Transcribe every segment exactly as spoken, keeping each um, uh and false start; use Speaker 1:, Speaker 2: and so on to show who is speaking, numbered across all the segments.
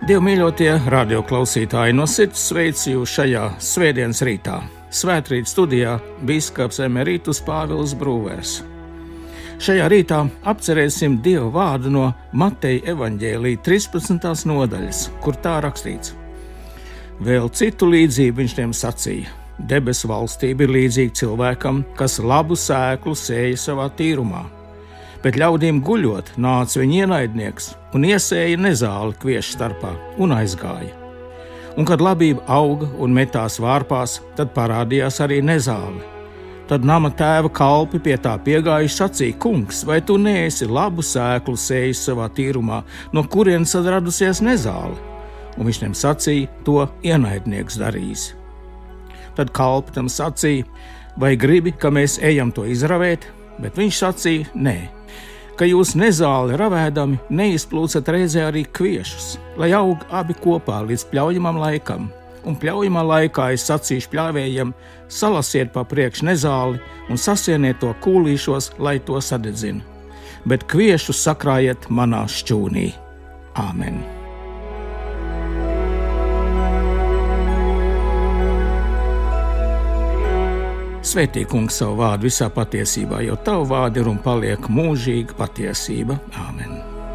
Speaker 1: Dievmīļotie radioklausītāji, no sirds sveicu jūs šajā svētdienas rītā. Svētrīt studijā bīskaps emerītus Pāvils Brūvers. Šajā rītā apcerēsim Dieva vārdu no Mateja evaņģēlija trīspadsmitās nodaļas, kur tā rakstīts. Vēl citu līdzību viņš tiem sacīja. Debesu valstība ir līdzīga cilvēkam, kas labu sēklu sēja savā tīrumā. Bet ļaudīm guļot, nāca viņa ienaidnieks un iesēja nezāli kviešu starpā un aizgāja. Un kad labība auga un metās vārpās, tad parādījās arī nezāle. Tad nama tēva kalpi pie tā piegājuši sacīja: kungs, vai tu neesi labu sēklu sējis savā tīrumā, no kurienes tad radusies nezāle? Un viņš tiem sacīja: to ienaidnieks darīs. Tad kalpi tam sacīja: vai gribi, ka mēs ejam to izravēt? Bet viņš sacīja: nē, ka jūs nezāli ravēdami neizplūcat reizē arī kviešus, lai aug abi kopā līdz pļaujamam laikam. Un pļaujamā laikā es sacīšu pļāvējiem: salasiet pa priekš nezāli un sasieniet to kūlīšos, lai to sadedzina. Bet kviešus sakrājiet manā šķūnī. Āmen. Svētī, kungs, savu vārdu visā patiesībā, jo tavu vārdu ir un paliek mūžīga patiesība. Āmen.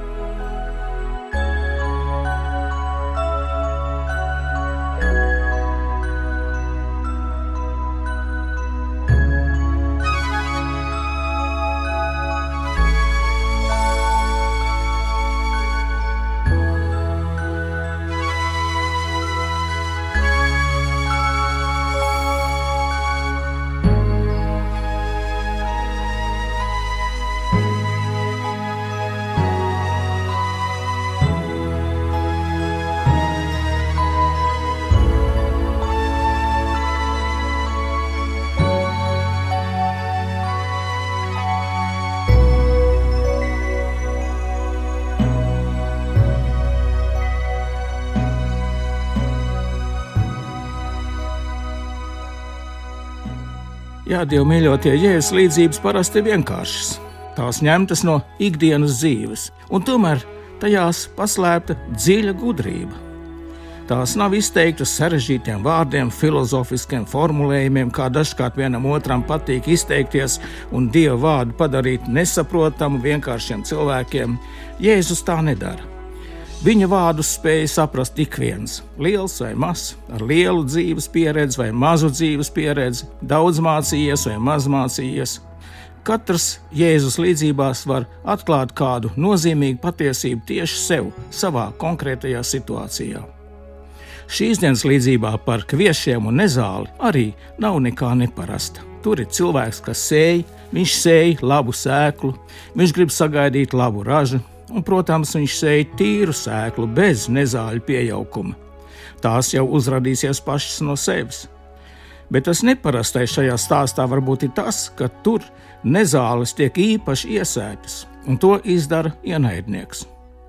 Speaker 1: Jā, Dievmīļotie, Jēzus līdzības parasti ir vienkāršas. Tās ņemtas no ikdienas dzīves, un tomēr tajās paslēpta dziļa gudrība. Tās nav izteiktas sarežģītiem vārdiem, filozofiskiem formulējumiem, kā dažkārt vienam otram patīk izteikties un Dieva vārdu padarīt nesaprotamu vienkāršiem cilvēkiem. Jēzus tā nedara. Viņa vārdus spēja saprast ik viens, liels vai mazs, ar lielu dzīves pieredzi vai mazu dzīves pieredzi, daudz mācījies vai maz mācījies. Katrs Jēzus līdzībās var atklāt kādu nozīmīgu patiesību tieši sev, savā konkrētajā situācijā. Šīs dienas līdzībā par kviešiem un nezāli arī nav nekā neparasta. Tur ir cilvēks, kas sēj, viņš sēj labu sēklu, viņš grib sagaidīt labu ražu, un, protams, viņš sēja tīru sēklu bez nezāļu piejaukuma. Tās jau uzradīsies pašas no sevis. Bet tas neparastais šajā stāstā varbūt ir tas, ka tur nezāles tiek īpaši iesētas, un to izdara ienaidnieks.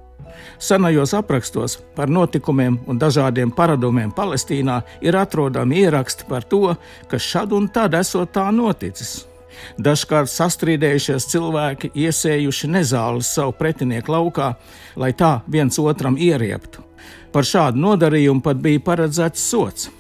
Speaker 1: Senajos aprakstos par notikumiem un dažādiem paradumiem Palestīnā ir atrodami ieraksti par to, ka šad un tad esot tā noticis. Dažkārt sastrīdējušies cilvēki iesējuši nezāles savu pretinieku laukā, lai tā viens otram ierieptu. Par šādu nodarījumu pat bija paredzēts sods.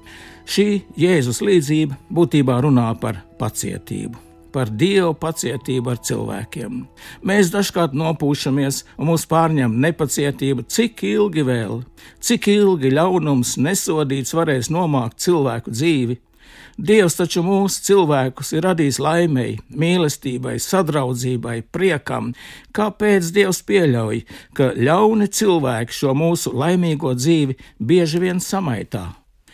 Speaker 1: Šī Jēzus līdzība būtībā runā par pacietību, par Dievu pacietību ar cilvēkiem. Mēs dažkārt nopūšamies un mūs pārņem nepacietība, cik ilgi vēl, cik ilgi ļaunums nesodīts varēs nomākt cilvēku dzīvi. Dievs taču mūsu cilvēkus ir radījis laimei, mīlestībai, sadraudzībai, priekam. Kāpēc Dievs pieļauj, ka ļauni cilvēki šo mūsu laimīgo dzīvi bieži vien samaitā?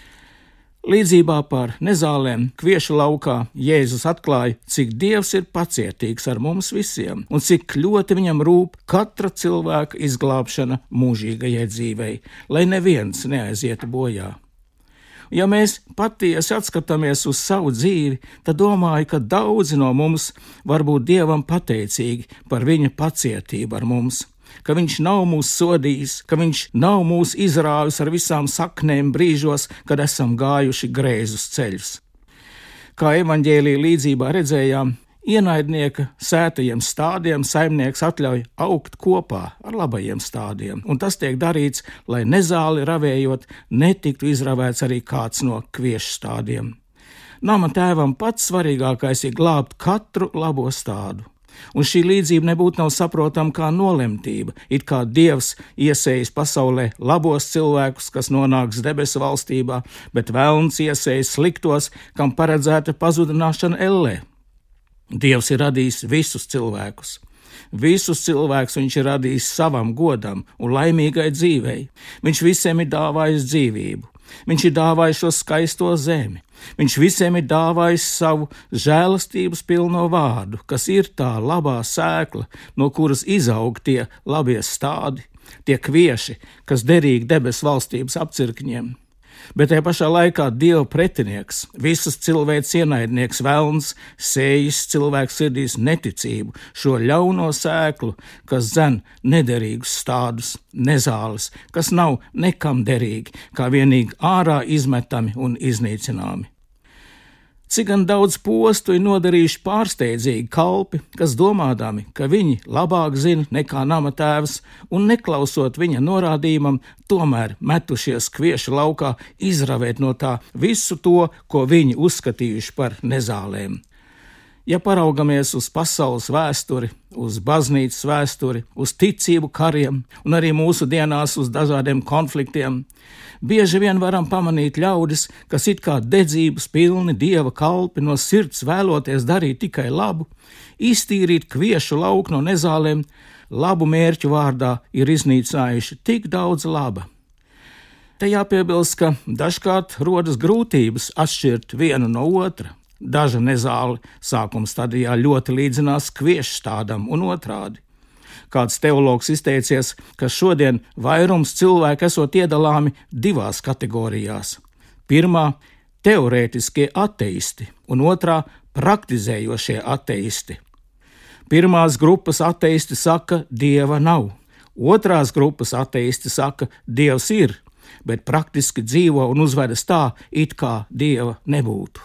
Speaker 1: Līdzībā par nezālēm kviešu laukā Jēzus atklāja, cik Dievs ir pacietīgs ar mums visiem un cik ļoti viņam rūp katra cilvēka izglābšana mūžīgajai dzīvei, lai neviens neaizietu bojā. Ja mēs patiesi atskatāmies uz savu dzīvi, tad domāju, ka daudzi no mums var būt Dievam pateicīgi par viņa pacietību ar mums, ka viņš nav mūs sodījis, ka viņš nav mūs izrāvis ar visām saknēm brīžos, kad esam gājuši grēzus ceļus. Kā evaņģēlija līdzībā redzējām, ienaidnieka sētajiem stādiem saimnieks atļauj augt kopā ar labajiem stādiem, un tas tiek darīts, lai nezāli ravējot netiktu izravēts arī kāds no kviešu stādiem. Nama tēvam pats svarīgākais ir glābt katru labo stādu. Un šī līdzība nebūtu nav saprotama kā nolemtība, it kā Dievs iesējis pasaulē labos cilvēkus, kas nonāks debesu valstībā, bet velns iesējis sliktos, kam paredzēta pazudināšana ellē. Dievs ir radījis visus cilvēkus. Visus cilvēkus viņš ir radījis savam godam un laimīgai dzīvei. Viņš visiem ir dāvājis dzīvību. Viņš ir dāvājis šo skaisto zemi. Viņš visiem ir dāvājis savu žēlastības pilno vārdu, kas ir tā labā sēkla, no kuras izaug tie labie stādi, tie kvieši, kas derīgi debesu valstības apcirkņiem. Bet tajā pašā laikā Dieva pretinieks, visas cilvēces ienaidnieks velns, sējis cilvēku sirdīs neticību, šo ļauno sēklu, kas dzen nederīgus stādus, nezāles, kas nav nekam derīgi, kā vienīgi ārā izmetami un iznīcināmi. Cik gan daudz postu ir nodarījuši pārsteidzīgi kalpi, kas domādami, ka viņi labāk zina nekā nama tēvs, un neklausot viņa norādījumam, tomēr metušies kviešu laukā izravēt no tā visu to, ko viņi uzskatījuši par nezālēm. Ja paraugamies uz pasaules vēsturi, uz baznīcas vēsturi, uz ticību kariem un arī mūsu dienās uz dažādiem konfliktiem, bieži vien varam pamanīt ļaudis, kas it kā dedzības pilni Dieva kalpi no sirds vēloties darīt tikai labu, iztīrīt kviešu lauku no nezālēm, labu mērķu vārdā ir iznīcinājuši tik daudz laba. Te jāpiebilst, ka dažkārt rodas grūtības atšķirt vienu no otra. Daža nezāle sākuma stadijā ļoti līdzinās kviešu stādam un otrādi. Kāds teologs izteicies, ka šodien vairums cilvēku esot iedalāmi divās kategorijās. Pirmā – teorētiskie ateisti un otrā – praktizējošie ateisti. Pirmās grupas ateisti saka, Dieva nav. Otrās grupas ateisti saka, Dievs ir, bet praktiski dzīvo un uzvedas tā, it kā Dieva nebūtu.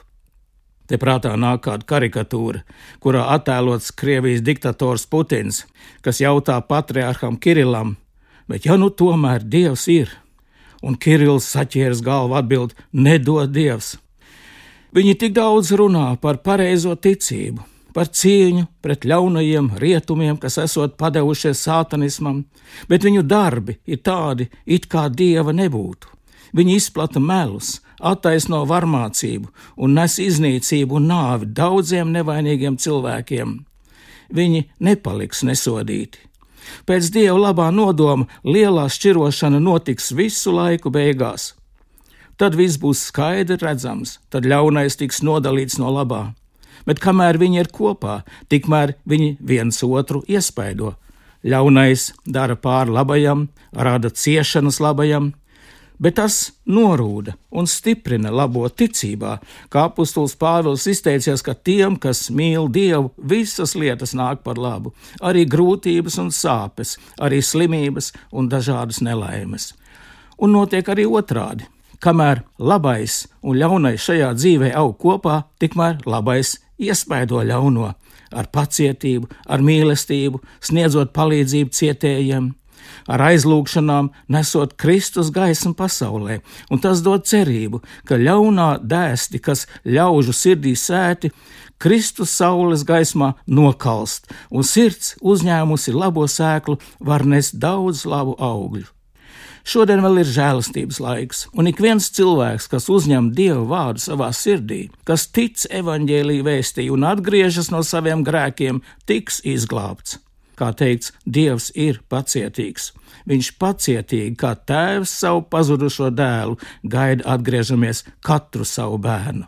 Speaker 1: Te prātā nāk kāda karikatūra, kurā attēlots Krievijas diktators Putins, kas jautā patriarham Kirillam, bet ja nu tomēr Dievs ir, un Kirills saķēras galvu atbild, nedod Dievs. Viņi tik daudz runā par pareizo ticību, par cīņu pret ļaunajiem rietumiem, kas esot padevušies sātanismam, bet viņu darbi ir tādi, it kā Dieva nebūtu. Viņi izplata melus, attaisno varmācību un nes iznīcību un nāvi daudziem nevainīgiem cilvēkiem. Viņi nepaliks nesodīti. Pēc Dieva labā nodoma lielā šķirošana notiks visu laiku beigās. Tad viss būs skaidri redzams, tad ļaunais tiks nodalīts no labā. Bet kamēr viņi ir kopā, tikmēr viņi viens otru iespaido. Ļaunais dara pāri labajam, rada ciešanas labajam, bet tas norūda un stiprina labo ticībā, kā apustulis Pāvils izteicies, ka tiem, kas mīl Dievu, visas lietas nāk par labu, arī grūtības un sāpes, arī slimības un dažādas nelaimes. Un notiek arī otrādi. Kamēr labais un ļaunais šajā dzīvē aug kopā, tikmēr labais iespaido ļauno ar pacietību, ar mīlestību, sniedzot palīdzību cietējiem, ar aizlūgšanām nesot Kristus gaismu pasaulē, un tas dod cerību, ka ļaunā dēsti, kas ļaužu sirdī sēti, Kristus saules gaismā nokalst, un sirds uzņēmusi labo sēklu var nest daudz labu augļu. Šodien vēl ir žēlastības laiks, un ik viens cilvēks, kas uzņem Dieva vārdu savā sirdī, kas tic evaņģēlija vēstī un atgriežas no saviem grēkiem, tiks izglābts. Kā teikts, Dievs ir pacietīgs. Viņš pacietīgi, kā tēvs savu pazudušo dēlu, gaida atgriežamies katru savu bērnu.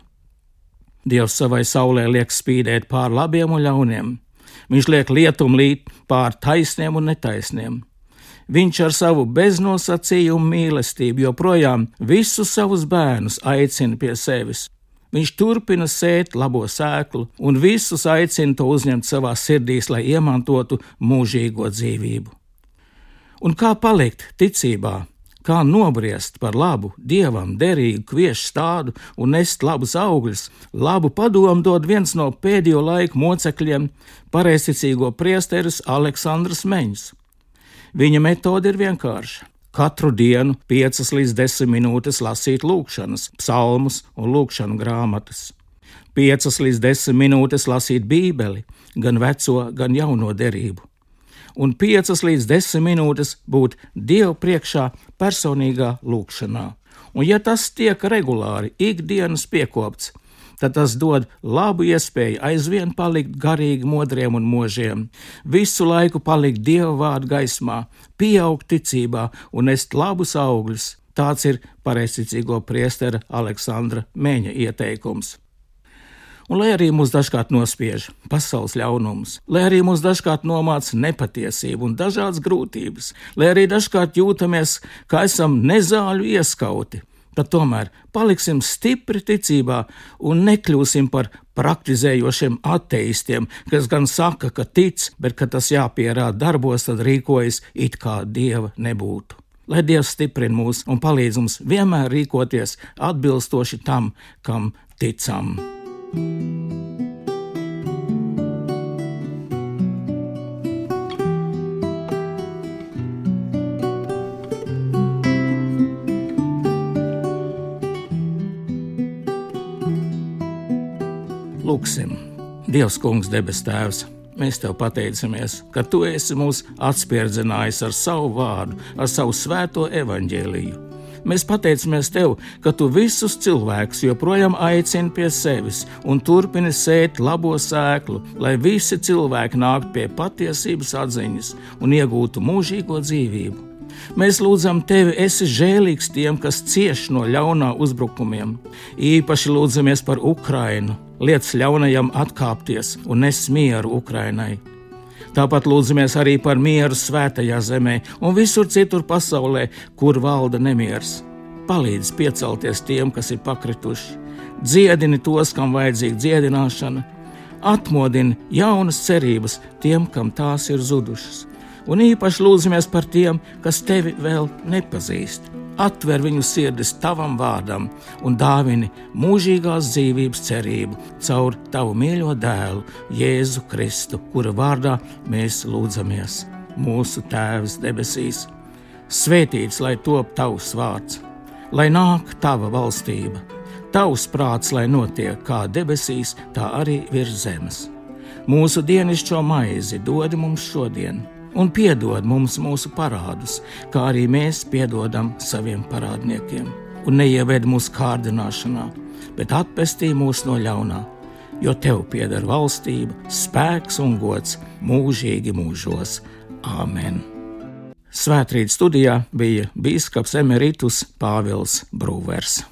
Speaker 1: Dievs savai saulē liek spīdēt pār labiem un ļauniem. Viņš liek lietum līt pār taisniem un netaisniem. Viņš ar savu beznosacījumu mīlestību joprojām visus savus bērnus aicina pie sevis. Viņš turpina sēt labo sēklu un visus aicina to uzņemt savā sirdīs, lai iemantotu mūžīgo dzīvību. Un kā palikt ticībā, kā nobriest par labu Dievam derīgu kviešu stādu un nest labus augļus, labu padomu dod viens no pēdējo laiku mocekļiem, pareizticīgo priesteris Aleksandrs Meņs. Viņa metode ir vienkārša. Katru dienu piecas līdz desmit minūtes lasīt lūkšanas, psalmus un lūkšanu grāmatas. Piecas līdz desmit minūtes lasīt Bībeli, gan veco, gan jauno derību. Un piecas līdz desmit minūtes būt Dievu priekšā personīgā lūkšanā. Un ja tas tiek regulāri ikdienas piekopts, tad tas dod labu iespēju aizvien palikt garīgi modriem un možiem, visu laiku palikt Dieva vārdu gaismā, pieaugt ticībā un nest labus augļus. Tāds ir pareizticīgo priestera Aleksandra Meņa ieteikums. Un lai arī mūs dažkārt nospiež pasaules ļaunums, lai arī mūs dažkārt nomāca nepatiesība un dažādas grūtības, lai arī dažkārt jūtamies, ka esam nezāļu ieskauti, tad tomēr paliksim stipri ticībā un nekļūsim par praktizējošiem ateistiem, kas gan saka, ka tic, bet kad tas jāpierāda darbos, tad rīkojas it kā Dieva nebūtu. Lai Dievs stiprina mūs un palīdz mums vienmēr rīkoties atbilstoši tam, kam ticam. Lūksim, Dievs Kungs, debes Tēvs, mēs Tev pateicamies, ka Tu esi mūs atspierdzinājis ar savu vārdu, ar savu svēto evaņģēliju. Mēs pateicamies Tev, ka Tu visus cilvēkus joprojām aicini pie sevis un turpini sēt labo sēklu, lai visi cilvēki nāktu pie patiesības atziņas un iegūtu mūžīgo dzīvību. Mēs lūdzam Tevi, esi žēlīgs tiem, kas cieš no ļaunā uzbrukumiem. Īpaši lūdzamies par Ukrainu, liec ļaunajam atkāpties un nes mieru Ukrainai. Tāpat lūdzamies arī par mieru svētajā zemē un visur citur pasaulē, kur valda nemiers. Palīdz piecelties tiem, kas ir pakrituši, dziedini tos, kam vajadzīga dziedināšana, atmodini jaunas cerības tiem, kam tās ir zudušas. Un īpaši lūdzamies par tiem, kas Tevi vēl nepazīst. Atver viņu sirdis Tavam vārdam un dāvini mūžīgās dzīvības cerību caur Tavu mīļo dēlu, Jēzu Kristu, kura vārdā mēs lūdzamies. Mūsu Tēvs debesīs, svētīts lai top Tavs vārds, lai nāk Tava valstība, Tavs prāts, lai notiek kā debesīs, tā arī virs zemes. Mūsu dienišķo maizi dod mums šodien, un piedod mums mūsu parādus, kā arī mēs piedodam saviem parādniekiem. Un neieved mūsu kārdināšanā, bet atpestī mūs no ļaunā, jo Tev pieder valstība, spēks un gods mūžīgi mūžos. Āmen. Svētrīt studijā bija bīskaps emeritus Pāvils Brūvers.